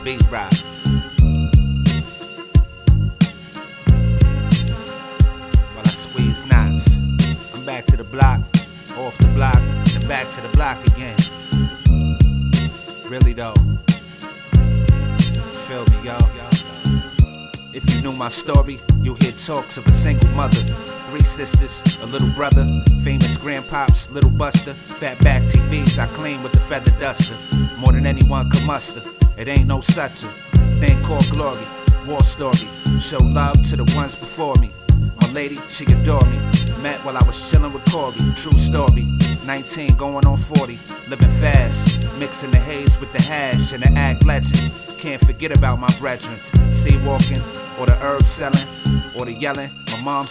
B-Rock. While I squeeze knots, I'm back to the block, off the block, and back to the block again. Really though, feel me, yo. If you knew my story, you'll hear talks of a single mother, 3 sisters, a little brother, famous grandpops, little buster, fat back TVs I clean with the feather duster. More than anyone could muster, it ain't no such a thing called glory. War story, show love to the ones before me. My lady, she adore me. Met while I was chillin' with Corey, true story. 19 going on 40, living fast, mixing the haze with the hash and the act legend. Can't forget about my brethren, sea walking, or the herb selling, or the yelling. My mom's